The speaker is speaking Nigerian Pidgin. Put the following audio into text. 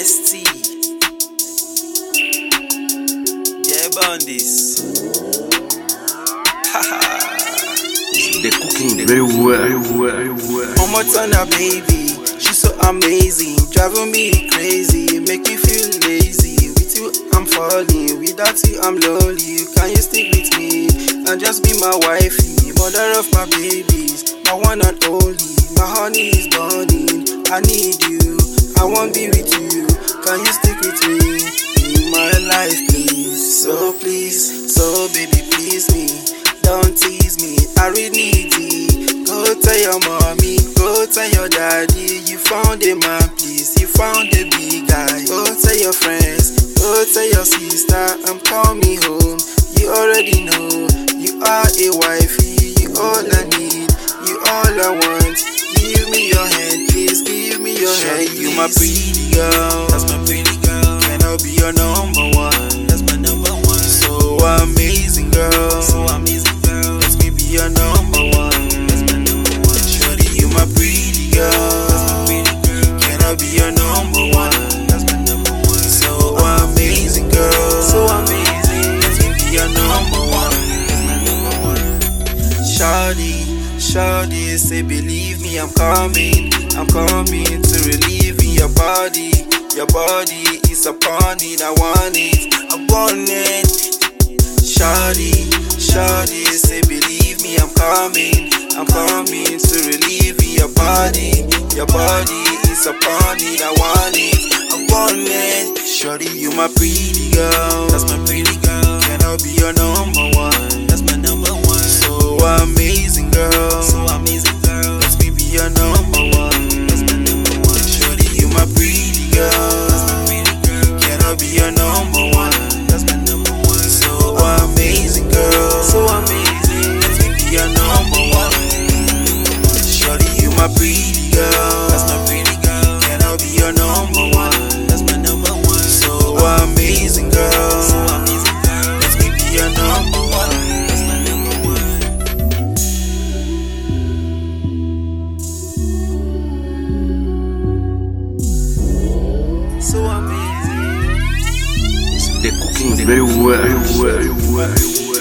ST. Yeah, Bandis. They're cooking very well. One Turner, baby, she's so amazing, driving me crazy, make me feel lazy. With you, I'm falling, without you, I'm lonely. Can you stick with me and just be my wifey, mother of my babies, my one and only. My honey is burning, I need you, I won't be with you. Can you stick with me in my life, please? So please, so baby, please me, don't tease me, I really need it. Go tell your mommy, go tell your daddy, you found a man, please, you found a big guy. Go tell your friends, go tell your sister, I'm coming home. You already know, you are a wifey, you all I need, you all I want. Give me your hand, please, give me your hand, please. You my pretty girl, that's my pretty girl. Can I be your number one? That's my number one. So amazing girl, so amazing girl. Let me be your number one. That's my number one. Shorty, you my pretty girl, that's my pretty girl. Can I be your number one? That's my number one. So amazing girl, so amazing. Let me be your number one. That's my number one. Shorty, say believe me, I'm coming to relieve your body. Your body is upon it, I want it. Shorty, say believe me, I'm coming to relieve your body. Your body is upon it, I want it. Shorty, you my pretty girl, that's my pretty girl. Can I be your number one? That's my number one. So amazing girl, so amazing girl. Let me be your number one. That's my number one. Shorty, you my pretty girl, that's my pretty girl. Can I be your number one? That's my number one. So amazing girl, so amazing. Let me be your number one. Shorty, you my pretty girl, that's my pretty girl. Can I be your number one? That's my number one. So amazing girl, so amazing girl. Let me be your number one. That's my number one. So amazing. They're cooking very well.